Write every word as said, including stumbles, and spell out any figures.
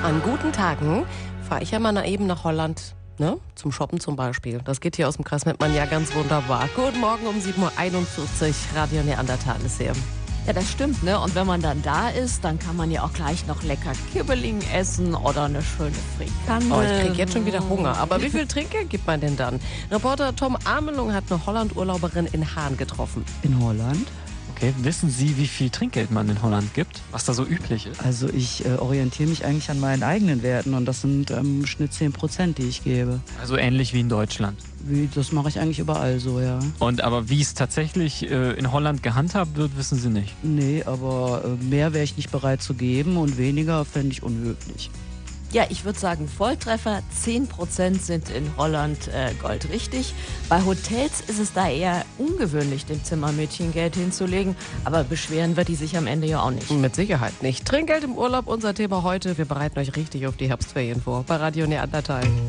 An guten Tagen fahre ich ja mal eben nach Holland, ne? Zum Shoppen zum Beispiel. Das geht hier aus dem Kreis Mettmann ja ganz wunderbar. Guten Morgen um sieben Uhr einundvierzig, Radio Neandertal ist hier. Ja, das stimmt, ne? Und wenn man dann da ist, dann kann man ja auch gleich noch lecker Kibbeling essen oder eine schöne Frikandel. Oh, ich kriege jetzt schon wieder Hunger. Aber wie viel Trinkgeld gibt man denn dann? Reporter Tom Amelung hat eine Holland-Urlauberin in Haan getroffen. In Holland? Okay, wissen Sie, wie viel Trinkgeld man in Holland gibt? Was da so üblich ist? Also ich äh, orientiere mich eigentlich an meinen eigenen Werten und das sind ähm, im Schnitt zehn Prozent, die ich gebe. Also ähnlich wie in Deutschland. Wie, das mache ich eigentlich überall so, ja. Und aber wie es tatsächlich äh, in Holland gehandhabt wird, wissen Sie nicht? Nee, aber äh, mehr wäre ich nicht bereit zu geben und weniger fände ich unhöflich. Ja, ich würde sagen Volltreffer, zehn Prozent sind in Holland äh, goldrichtig. Bei Hotels ist es da eher ungewöhnlich, dem Zimmermädchen Geld hinzulegen. Aber beschweren wird die sich am Ende ja auch nicht. Mit Sicherheit nicht. Trinkgeld im Urlaub, unser Thema heute. Wir bereiten euch richtig auf die Herbstferien vor. Bei Radio Neandertal.